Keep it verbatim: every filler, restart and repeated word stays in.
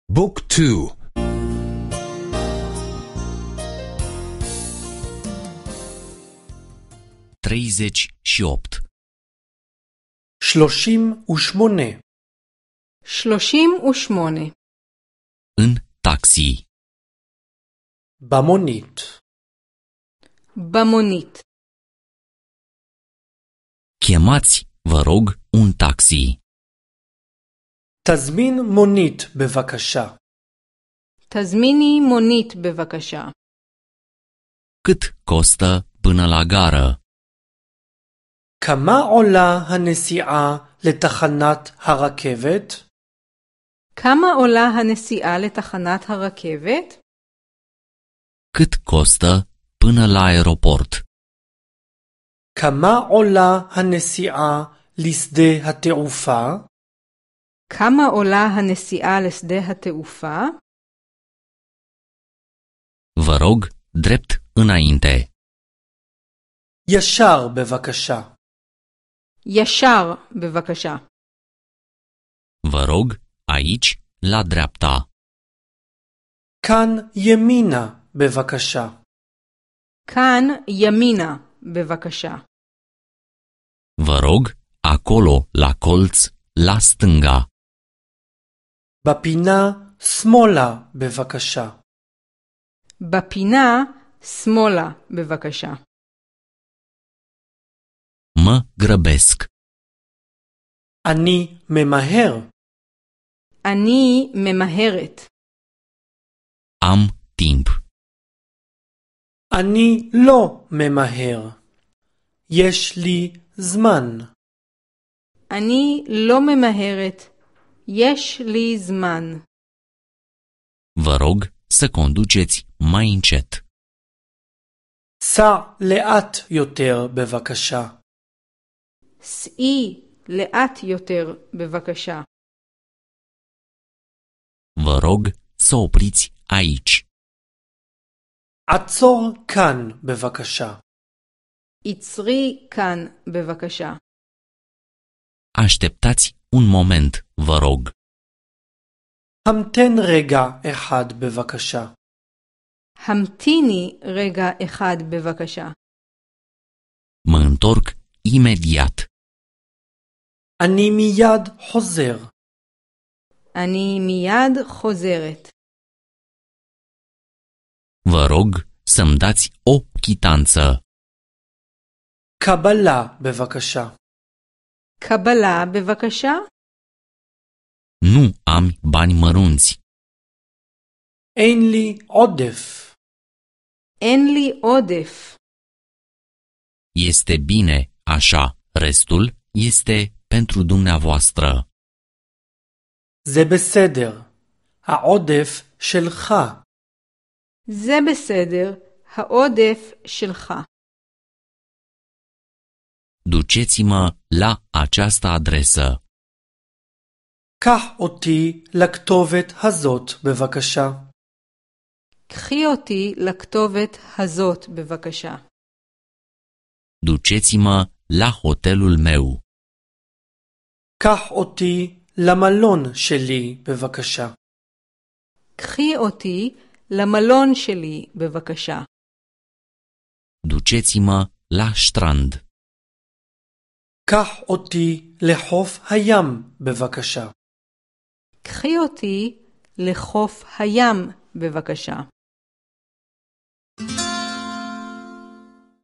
بوك تو treizeci și opt. שלושים ושמונה. שלושים ושמונה. În taxi. במונית. במונית. Chemați, vă rog, un taxi. תזמין מונית בבקשה. תזמיני מונית בבקשה. Cât costă până la gară? כמה עולה הנסיעה לתחנת הרכבת? כמה עולה הנסיעה לתחנת הרכבת? Cât costă până la aeroport? כמה עולה הנסיעה לשדה התעופה? כמה עולה הנסיעה לשדה התעופה? Vă rog, drept înainte. ישר בבקשה. ישר בבקשה. Vă rog, aici, la dreapta. כאן ימינה בבקשה. כאן ימינה בבקשה. Vă rog, acolo, la colț, la stânga. בפינה שמאלה בבקשה. בפינה שמאלה בבקשה. Mă grăbesc. אני ממהר. אני ממהרת. Am timp. אני לא ממהר. יש לי זמן. אני לא ממהרת. יש לי זמן. Vă rog să conduceți mai încet. סע לאט יותר בבקשה. סעי לאט יותר בבקשה. Vă rog să opriți aici. עצור כאן בבקשה. עצרי כאן בבקשה. Așteptați un moment, vă rog. המתן רגע אחד בבקשה. המתיני רגע אחד בבקשה. Mă întorc imediat. אני מיד חוזר. אני מיד חוזרת. Vă rog să-mi dați o chitanță. קבלה בבקשה. קבלה בבקשה. Nu am bani mărunți. אין לי עודף. אין לי עודף. Este bine așa, restul este pentru dumneavoastră. זה בסדר. העודף שלך. זה בסדר. העודף שלך. Duceți-mă la această adresă. קח אותי לכתובת הזאת בבקשה. קחי אותי לכתובת הזאת בבקשה. Duceți-mă la hotelul meu. קח אותי למלון שלי בבקשה. קחי אותי למלון שלי בבקשה. Duceți-mă la strand. קח אותי לחוף הים בבקשה. קחי אותי לחוף הים בבקשה.